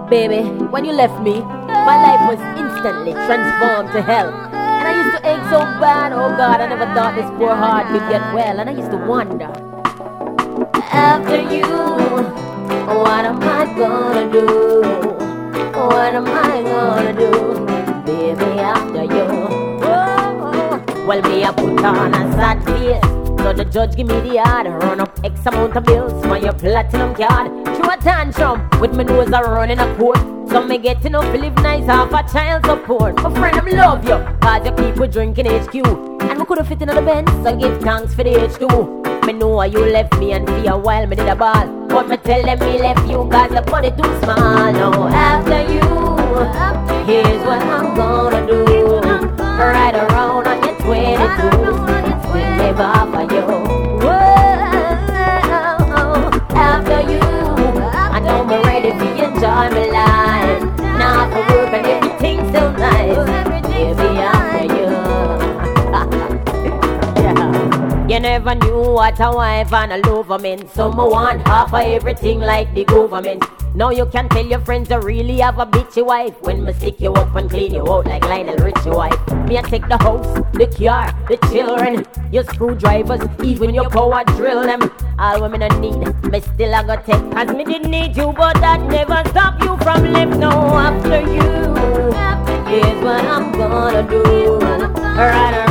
Baby, when you left me, my life was instantly transformed to hell. And I used to ache so bad, oh God, I never thought this poor heart could get well. And I used to wonder, after you, what am I gonna do? What am I gonna do, baby, after you? Oh, well, me I put on a sad face, so the judge give me the order, run up X amount of bills for your platinum card. Through a tantrum, with my nose a running a court. So me get enough to live nice, half a child support. My friend, I love you, cause you keep we drinking HQ. And we could've fit in the Benz, so give thanks for the H2. Me know you left me and for a while me did a ball, but me tell them me left you cause your body too small. Now after you, here's what I'm gonna do. Right around on your 22, never for you. Whoa, after you, I know I'm ready to enjoy my life. Now for work and everything's so nice. Baby, after you. You never knew what a wife and a lover meant. Some want half of everything like the government. Now you can tell your friends you really have a bitchy wife when me stick you up and clean you out like Lionel Richie wife. Me I take the house, the car, the children, your screwdrivers, even your power drill them. All women I need, me still I got take. Cause me didn't need you, but that never stop you from living. No, after you, here's what I'm gonna do. Right